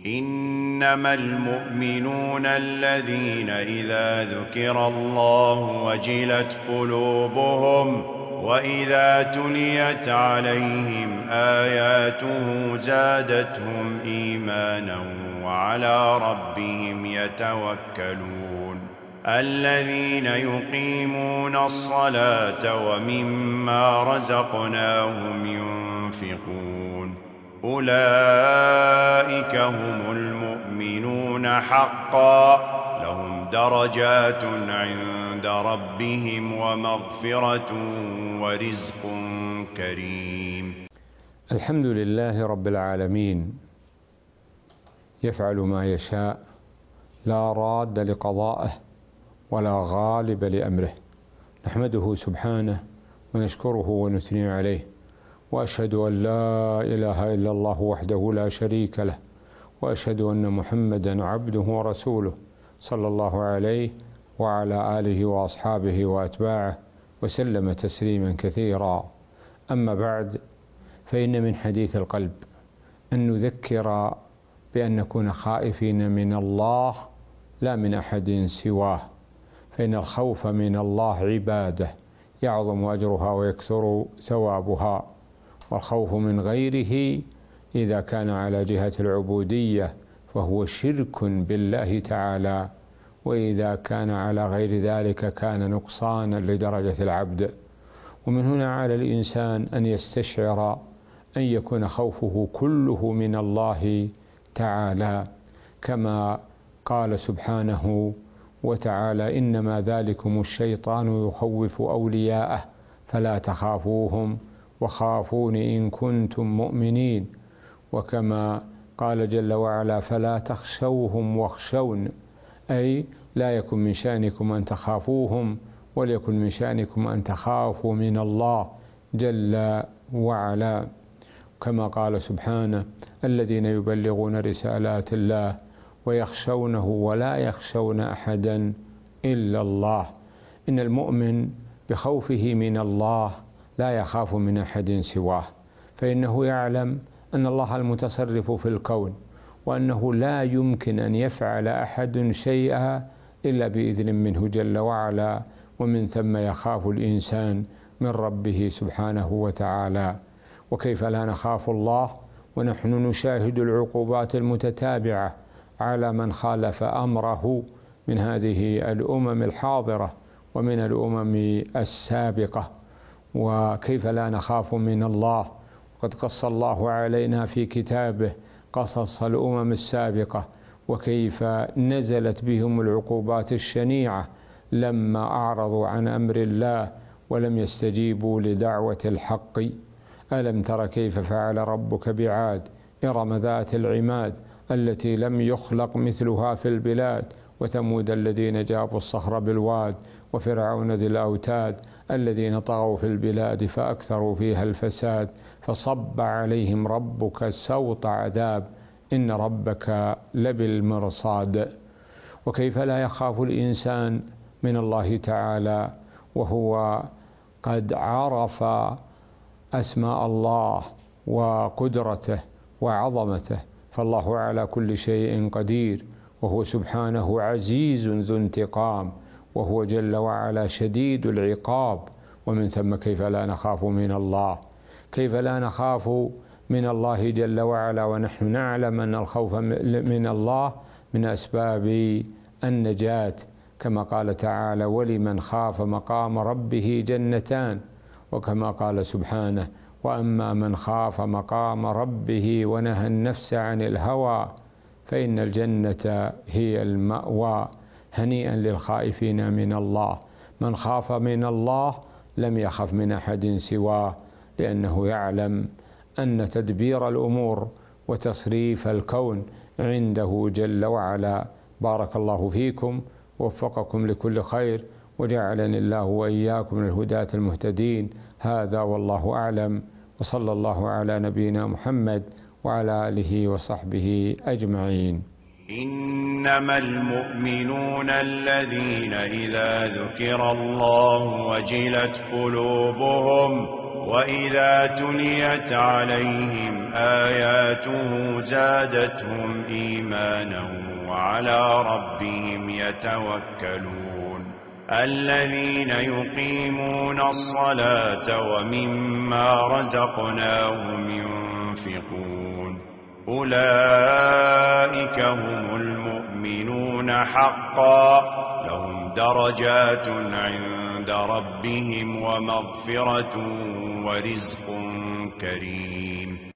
إنما المؤمنون الذين إذا ذكر الله وجلت قلوبهم وإذا تليت عليهم آياته زادتهم إيمانا وعلى ربهم يتوكلون الذين يقيمون الصلاة ومما رزقناهم ينفقون أولئك هم المؤمنون حقا لهم درجات عند ربهم ومغفرة ورزق كريم. الحمد لله رب العالمين، يفعل ما يشاء، لا راد لقضائه ولا غالب لأمره. نحمده سبحانه ونشكره ونثني عليه، وأشهد أن لا إله إلا الله وحده لا شريك له، وأشهد أن محمدا عبده ورسوله صلى الله عليه وعلى آله وأصحابه وأتباعه وسلم تسليما كثيرا. أما بعد، فإن من حديث القلب أن نذكر بأن نكون خائفين من الله لا من أحد سواه، فإن الخوف من الله عبادة يعظم أجرها ويكثر ثوابها، والخوف من غيره إذا كان على جهة العبودية فهو شرك بالله تعالى، وإذا كان على غير ذلك كان نقصانا لدرجة العبد. ومن هنا على الإنسان أن يستشعر أن يكون خوفه كله من الله تعالى، كما قال سبحانه وتعالى: إنما ذلكم الشيطان يخوف أولياءه فلا تخافوهم وخافون إن كنتم مؤمنين. وكما قال جل وعلا: فلا تخشوهم واخشون، أي لا يكن من شأنكم أن تخافوهم، وليكن من شأنكم أن تخافوا من الله جل وعلا. كما قال سبحانه: الذين يبلغون رسالات الله ويخشونه ولا يخشون أحدا إلا الله. إن المؤمن بخوفه من الله لا يخاف من أحد سواه، فإنه يعلم أن الله المتصرف في الكون، وأنه لا يمكن أن يفعل أحد شيئا إلا بإذن منه جل وعلا، ومن ثم يخاف الإنسان من ربه سبحانه وتعالى. وكيف لا نخاف الله ونحن نشاهد العقوبات المتتابعة على من خالف أمره من هذه الأمم الحاضرة ومن الأمم السابقة؟ وكيف لا نخاف من الله؟ قد قص الله علينا في كتابه قصص الأمم السابقة، وكيف نزلت بهم العقوبات الشنيعة لما أعرضوا عن أمر الله ولم يستجيبوا لدعوة الحق. ألم تر كيف فعل ربك بعاد إرم ذات العماد التي لم يخلق مثلها في البلاد، وثمود الذين جابوا الصخر بالواد، وفرعون ذي الأوتاد الذين طغوا في البلاد فأكثروا فيها الفساد، فصب عليهم ربك سوط عذاب إن ربك لبالمرصاد. وكيف لا يخاف الإنسان من الله تعالى وهو قد عرف أسماء الله وقدرته وعظمته؟ فالله على كل شيء قدير، وهو سبحانه عزيز ذو انتقام، وهو جل وعلا شديد العقاب. ومن ثم كيف لا نخاف من الله؟ كيف لا نخاف من الله جل وعلا ونحن نعلم أن الخوف من الله من أسباب النجاة، كما قال تعالى: ولمن خاف مقام ربه جنتان. وكما قال سبحانه: وأما من خاف مقام ربه ونهى النفس عن الهوى فإن الجنة هي المأوى. هنيئا للخائفين من الله. من خاف من الله لم يخف من أحد سواه، لأنه يعلم أن تدبير الأمور وتصريف الكون عنده جل وعلا. بارك الله فيكم ووفقكم لكل خير، وجعلني الله وإياكم من الهداة المهتدين. هذا والله أعلم، وصلى الله على نبينا محمد وعلى آله وصحبه أجمعين. إنما المؤمنون الذين إذا ذكر الله وجلت قلوبهم وإذا تليت عليهم آياته زادتهم إيمانا وعلى ربهم يتوكلون الذين يقيمون الصلاة ومما رزقناهم ينفقون أولئك هم المؤمنون حقا لهم درجات عند ربهم ومغفرة ورزق كريم.